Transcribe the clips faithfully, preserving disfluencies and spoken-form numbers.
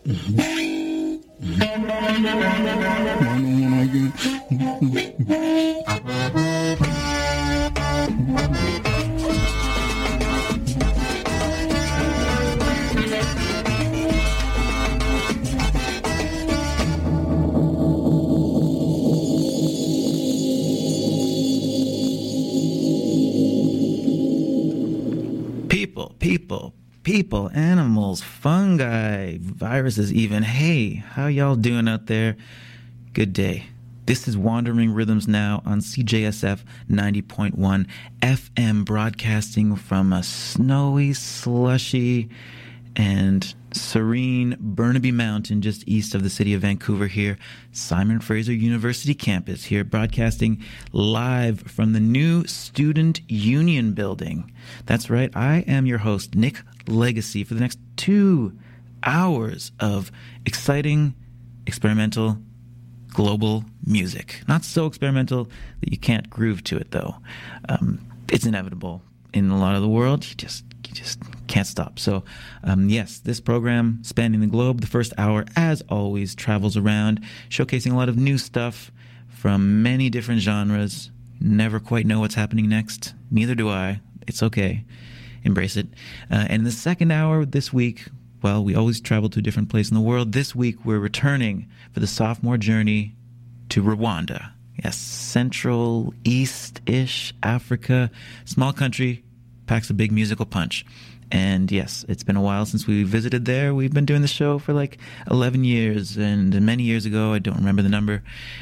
People, people, people, animals, fungi, viruses even. Hey, how y'all doing out there? Good day. This is Wandering Rhythms now on C J S F ninety point one F M, broadcasting from a snowy, slushy, and serene Burnaby Mountain just east of the city of Vancouver here. Simon Fraser University campus here, broadcasting live from the new Student Union building. That's right, I am your host, Nick Legacy, for the next two hours of exciting, experimental, global music. Not so experimental that you can't groove to it, though. Um, it's inevitable in a lot of the world. You just you just can't stop. So, um, yes, this program, spanning the globe, the first hour, as always, travels around, showcasing a lot of new stuff from many different genres. Never quite know what's happening next. Neither do I. It's okay. Embrace it. Uh, and in the second hour this week, well, we always travel to a different place in the world. This week, we're returning for the sophomore journey to Rwanda. Yes, Central East-ish Africa. Small country, packs a big musical punch. And yes, it's been a while since we visited there. We've been doing the show for like eleven years, and many years ago, I don't remember the number,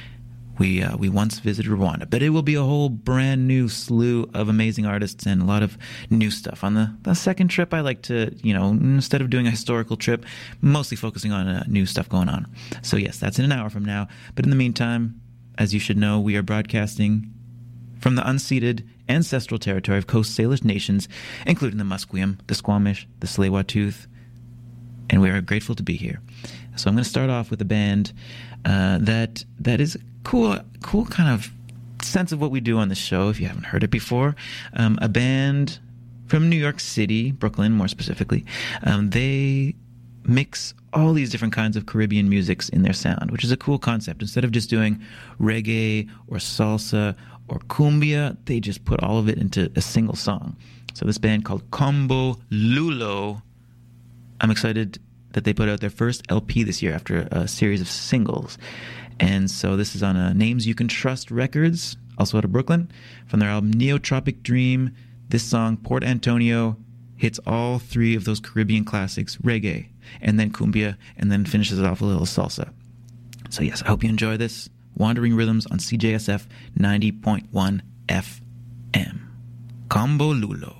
we uh, we once visited Rwanda. But it will be a whole brand new slew of amazing artists and a lot of new stuff. On the, the second trip, I like to, you know, instead of doing a historical trip, mostly focusing on uh, new stuff going on. So yes, that's in an hour from now. But in the meantime, as you should know, we are broadcasting from the unceded ancestral territory of Coast Salish nations, including the Musqueam, the Squamish, the Tsleil-Waututh, and we are grateful to be here. So I'm going to start off with a band uh, that that is cool, cool kind of sense of what we do on the show, if you haven't heard it before. Um, a band from New York City, Brooklyn more specifically. Um, they mix all these different kinds of Caribbean musics in their sound, which is a cool concept. Instead of just doing reggae or salsa or cumbia, they just put all of it into a single song. So this band called Combo Lulo, I'm excited that they put out their first L P this year after a series of singles. And so this is on uh, Names You Can Trust Records, also out of Brooklyn. From their album Neotropic Dream, this song, Port Antonio, hits all three of those Caribbean classics, reggae, and then cumbia, and then finishes it off with a little salsa. So yes, I hope you enjoy this. Wandering Rhythms on C J S F ninety point one F M. Combo Lulo.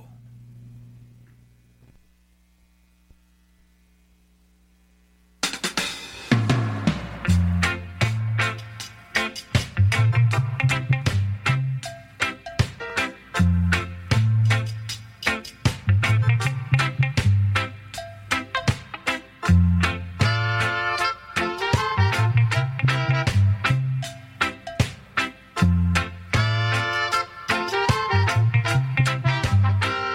Thank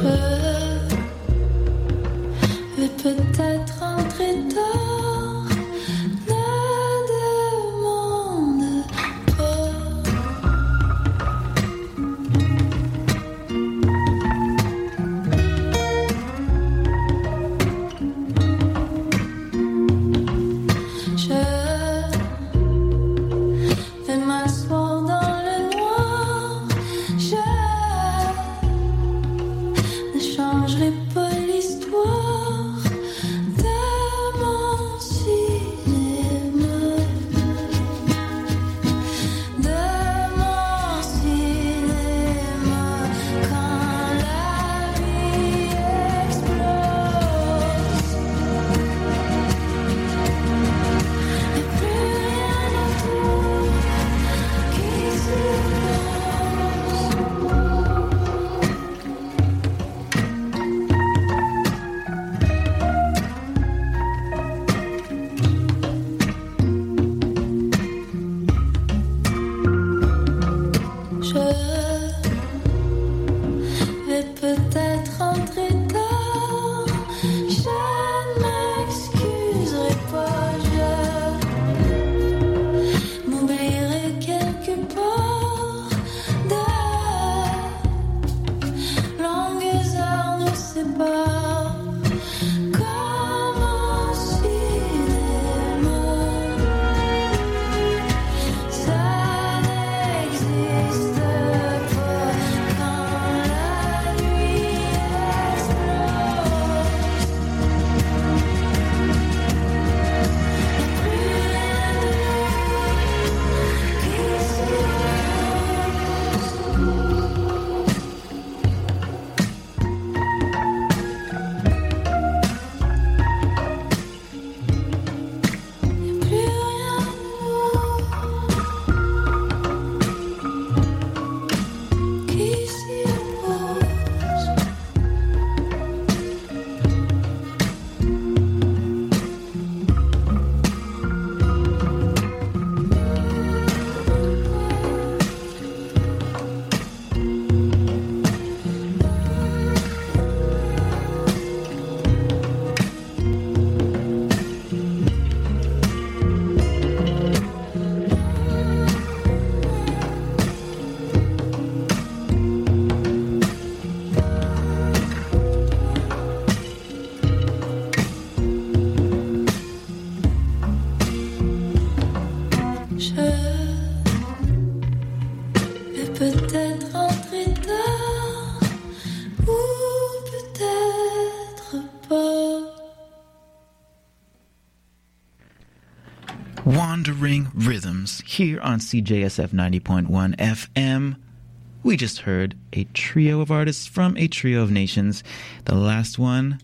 Wandering Rhythms here on C J S F ninety point one F M. We just heard a trio of artists from a trio of nations. The last one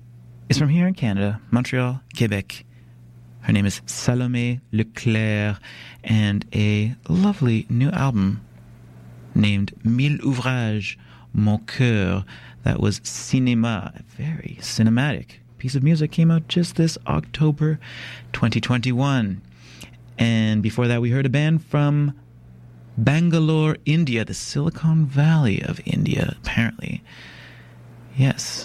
is from here in Canada, Montreal, Quebec. Her name is Salomé Leclerc, and a lovely new album named Mille Ouvrages, Mon Cœur. That was Cinéma, a very cinematic piece of music, came out just this October twenty twenty-one. And before that, we heard a band from Bangalore, India, the Silicon Valley of India, apparently. Yes.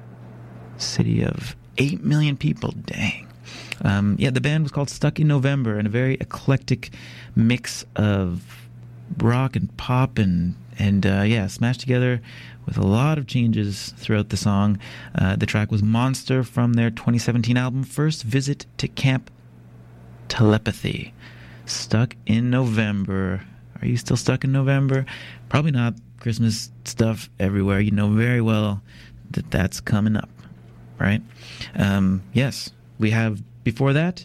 City of eight million people, dang. Um, yeah, the band was called Stuck in November, and a very eclectic mix of rock and pop and, and uh, yeah, smashed together with a lot of changes throughout the song. Uh, the track was Monster from their twenty seventeen album, First Visit to Camp Telepathy. Stuck in November. Are you still stuck in November? Probably not. Christmas stuff everywhere. You know very well that that's coming up, right? Um, yes, we have before that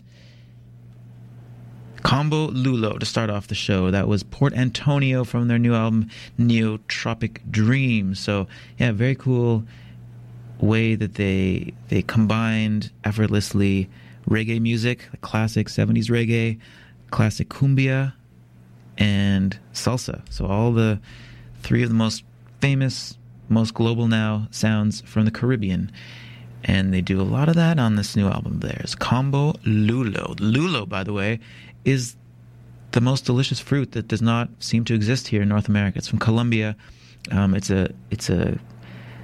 Combo Lulo to start off the show. That was Port Antonio from their new album Neotropic Dream. So yeah, very cool way that they they combined effortlessly reggae music, like classic seventies reggae, classic cumbia, and salsa. So all the three of the most famous, most global now sounds from the Caribbean. And they do a lot of that on this new album of theirs, Combo Lulo. Lulo, by the way, is the most delicious fruit that does not seem to exist here in North America. It's from Colombia. Um, it's a it's a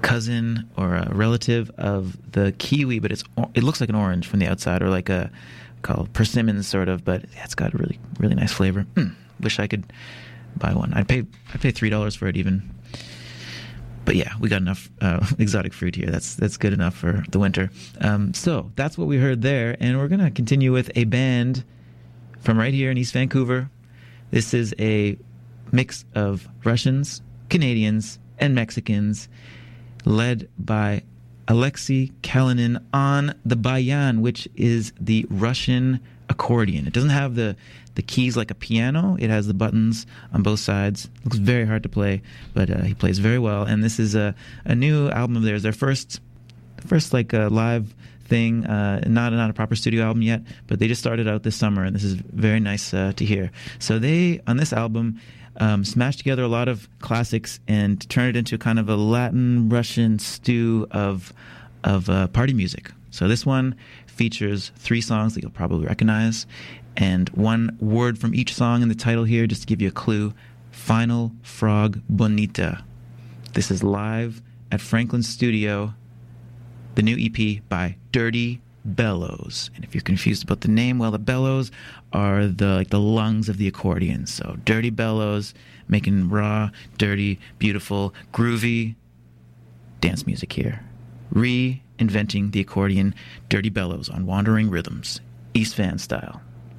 cousin or a relative of the kiwi, but it's it looks like an orange from the outside, or like a called persimmon sort of, but yeah, it's got a really really nice flavor. Mm, wish I could buy one. I'd pay I'd pay three dollars for it even. But yeah, we got enough uh, exotic fruit here. That's that's good enough for the winter. Um, so that's what we heard there, and we're gonna continue with a band from right here in East Vancouver. This is a mix of Russians, Canadians, and Mexicans, led by Alexei Kalinin on the bayan, which is the Russian accordion. It doesn't have the, the keys like a piano. It has the buttons on both sides. It looks very hard to play, but uh, he plays very well. And this is a, a new album of theirs. Their first, first like uh, live thing, uh, not, not a proper studio album yet, but they just started out this summer, and this is very nice uh, to hear. So they, on this album, Um, smashed together a lot of classics and turned it into kind of a Latin Russian stew of of uh, party music. So this one features three songs that you'll probably recognize, and one word from each song in the title here, just to give you a clue: Final Frog Bonita. This is live at Franklin Studio, the new E P by Dirty Bellows. And if you're confused about the name, well, the bellows are the like the lungs of the accordion. So Dirty Bellows, making raw, dirty, beautiful, groovy dance music here. Reinventing the accordion, Dirty Bellows on Wandering Rhythms, East Van style.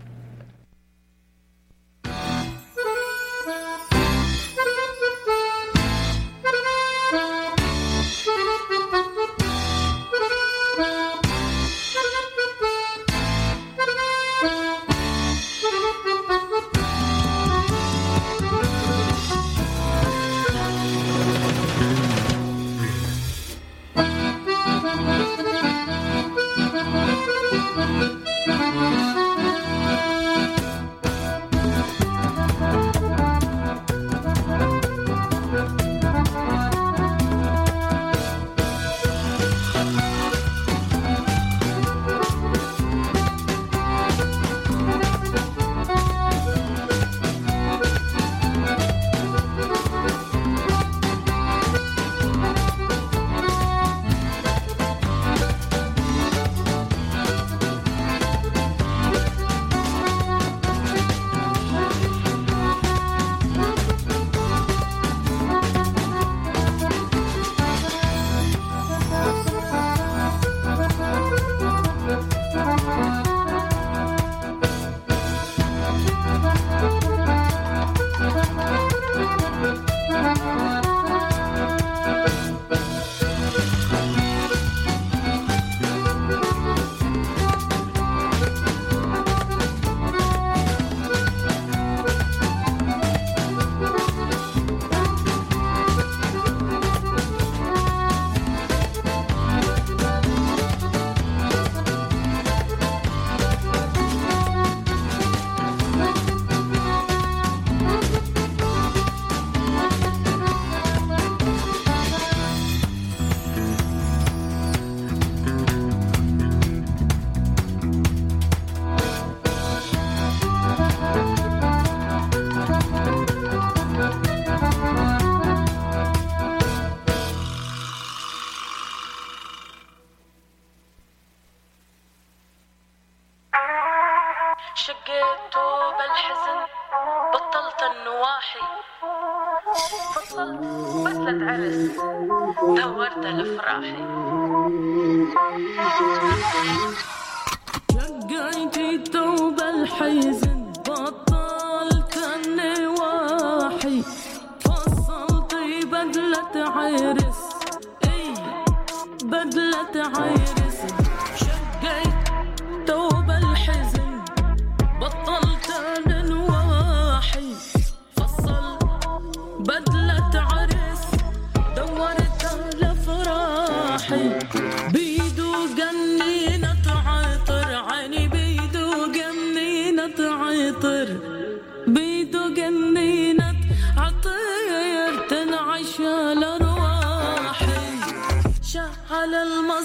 شعل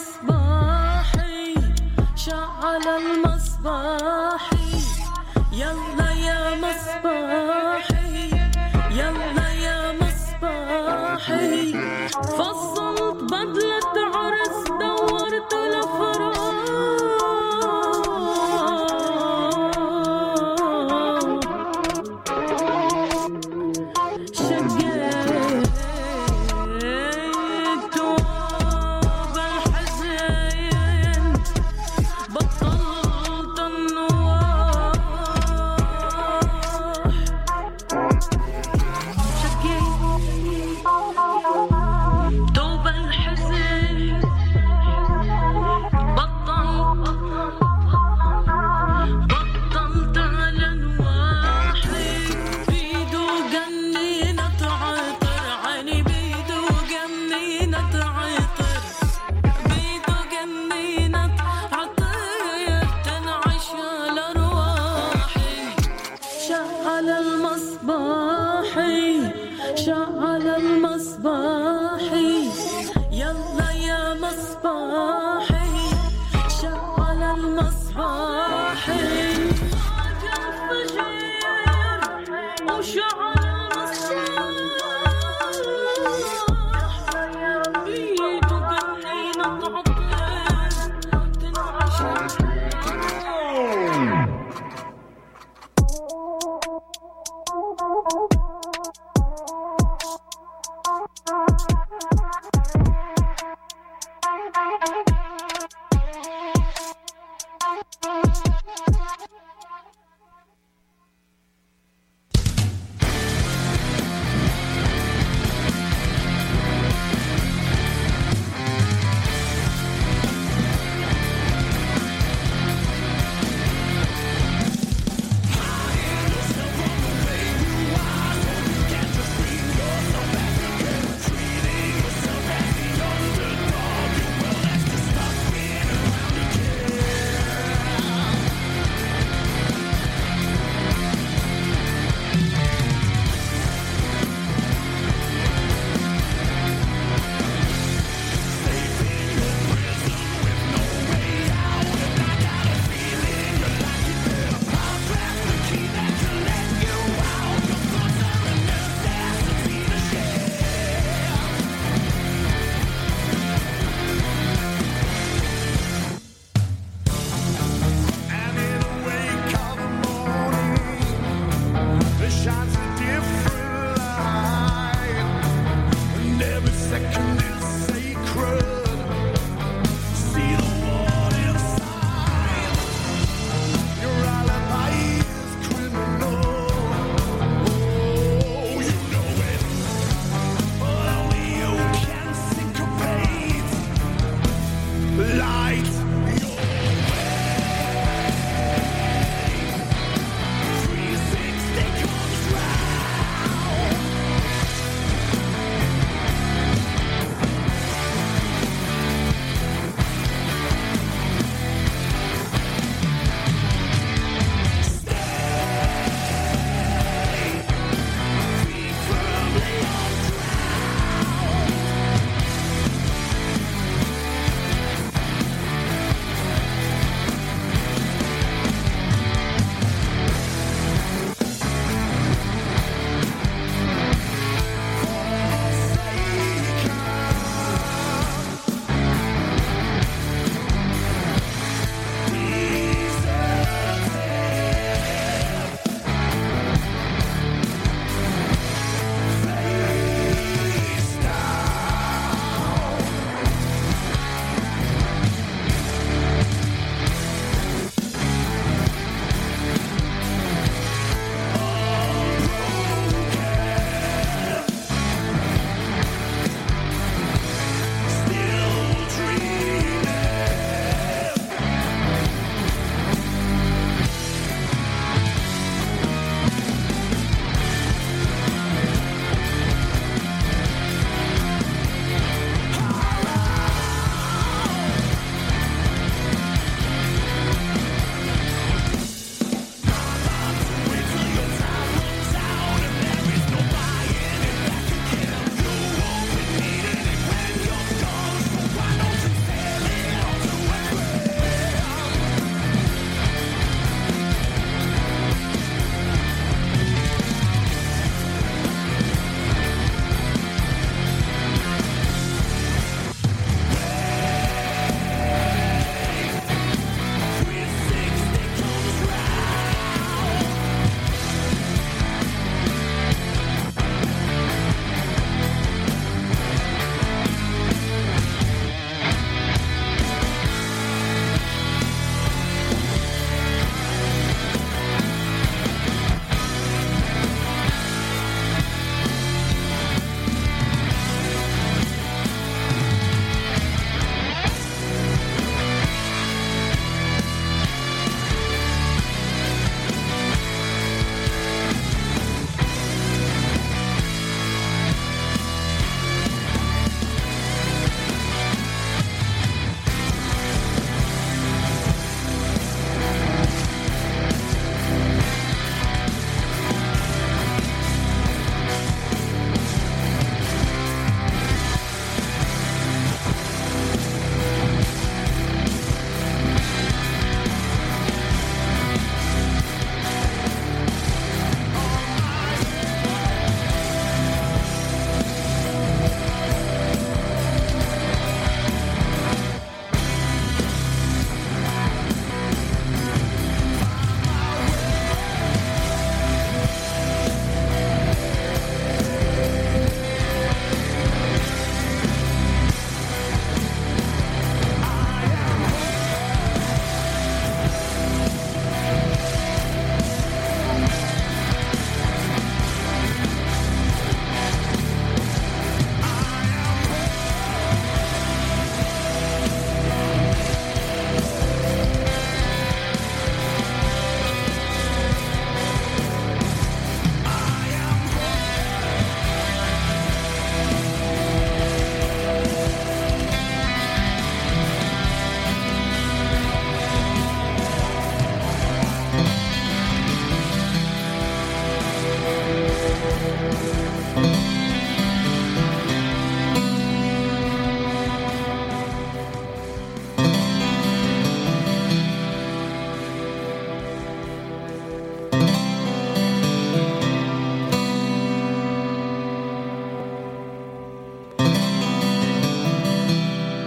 المصباحي شعل المصباحي يلا يا مصباح